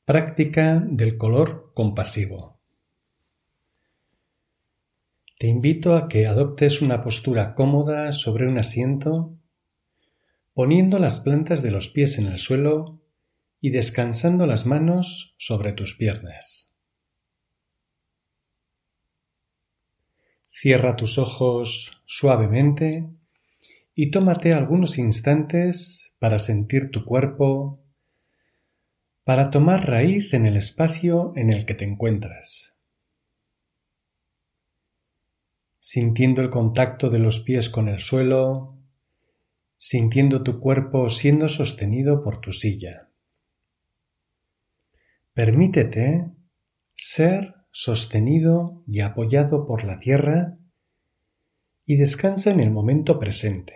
Práctica del color compasivo. Te invito a que adoptes una postura cómoda sobre un asiento, poniendo las plantas de los pies en el suelo y descansando las manos sobre tus piernas. Cierra tus ojos suavemente y tómate algunos instantes para sentir tu cuerpo, para tomar raíz en el espacio en el que te encuentras. Sintiendo el contacto de los pies con el suelo, sintiendo tu cuerpo siendo sostenido por tu silla. Permítete ser sostenido y apoyado por la tierra y descansa en el momento presente.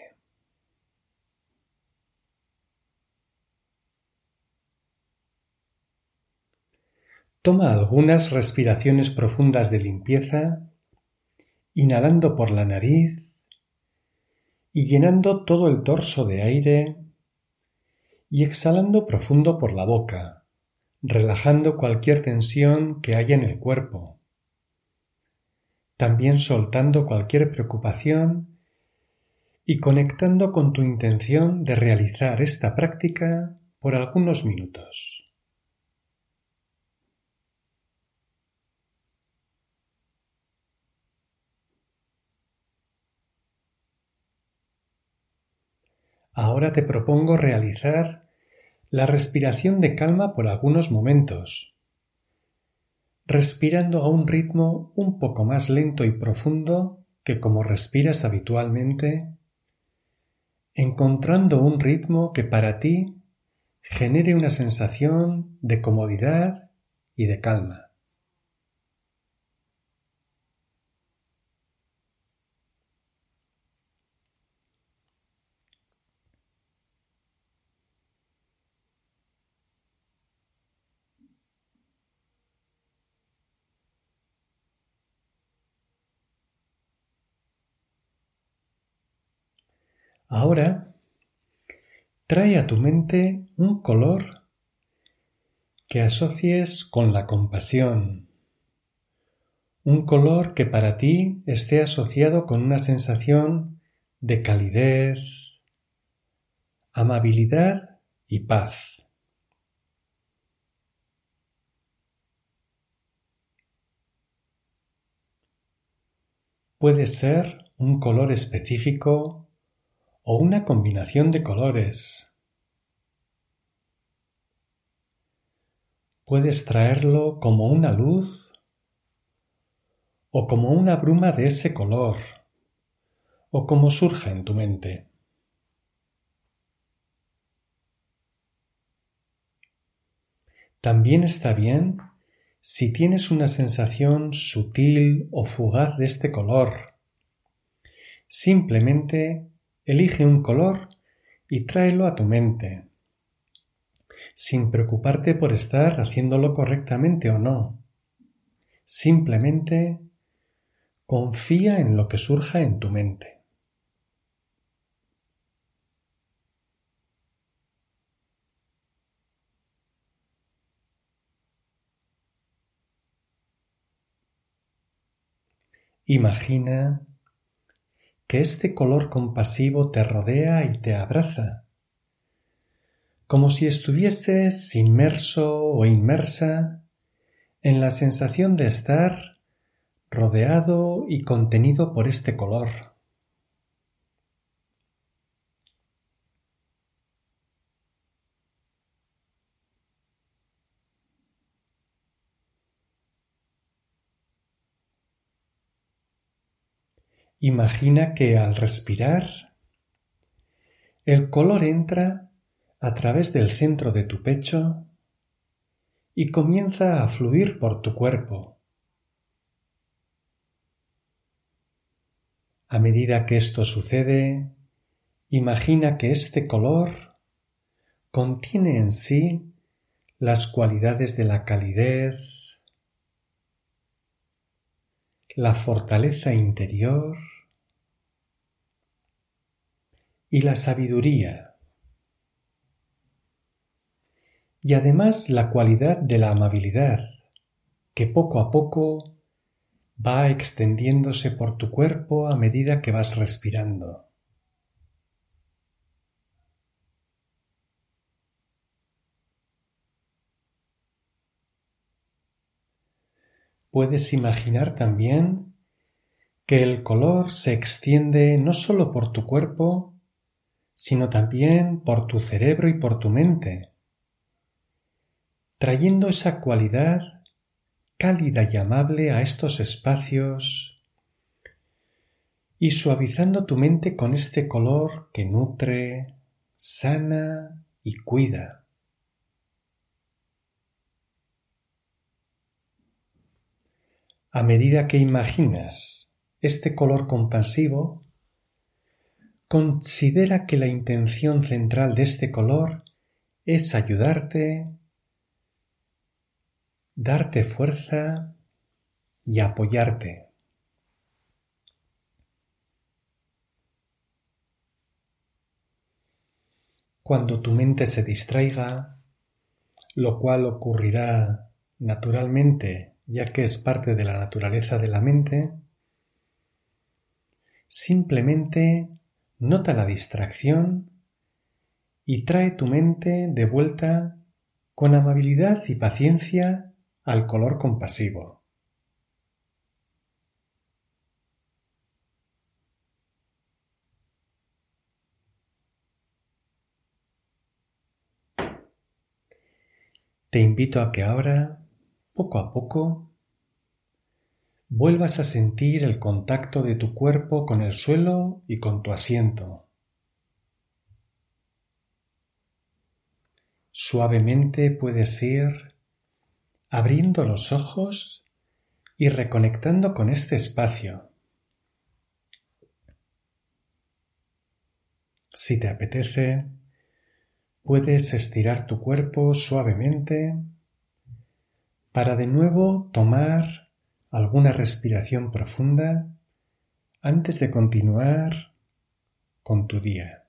Toma algunas respiraciones profundas de limpieza, inhalando por la nariz y llenando todo el torso de aire y exhalando profundo por la boca, relajando cualquier tensión que haya en el cuerpo, también soltando cualquier preocupación y conectando con tu intención de realizar esta práctica por algunos minutos. Ahora te propongo realizar la respiración de calma por algunos momentos, respirando a un ritmo un poco más lento y profundo que como respiras habitualmente, encontrando un ritmo que para ti genere una sensación de comodidad y de calma. Ahora, trae a tu mente un color que asocies con la compasión, un color que para ti esté asociado con una sensación de calidez, amabilidad y paz. Puede ser un color específico o una combinación de colores. Puedes traerlo como una luz o como una bruma de ese color, o como surja en tu mente. También está bien si tienes una sensación sutil o fugaz de este color. Simplemente elige un color y tráelo a tu mente, sin preocuparte por estar haciéndolo correctamente o no. Simplemente confía en lo que surja en tu mente. Imagina que este color compasivo te rodea y te abraza, como si estuvieses inmerso o inmersa en la sensación de estar rodeado y contenido por este color. Imagina que al respirar, el color entra a través del centro de tu pecho y comienza a fluir por tu cuerpo. A medida que esto sucede, imagina que este color contiene en sí las cualidades de la calidez, la fortaleza interior y la sabiduría. y además la cualidad de la amabilidad, que poco a poco va extendiéndose por tu cuerpo a medida que vas respirando. Puedes imaginar también que el color se extiende no solo por tu cuerpo, sino también por tu cerebro y por tu mente, trayendo esa cualidad cálida y amable a estos espacios y suavizando tu mente con este color que nutre, sana y cuida. A medida que imaginas este color compasivo, considera que la intención central de este color es ayudarte, darte fuerza y apoyarte. Cuando tu mente se distraiga, lo cual ocurrirá naturalmente, ya que es parte de la naturaleza de la mente, simplemente nota la distracción y trae tu mente de vuelta con amabilidad y paciencia al color compasivo. Te invito a que ahora, poco a poco, vuelvas a sentir el contacto de tu cuerpo con el suelo y con tu asiento. Suavemente puedes ir abriendo los ojos y reconectando con este espacio. Si te apetece, puedes estirar tu cuerpo suavemente para de nuevo tomar alguna respiración profunda antes de continuar con tu día.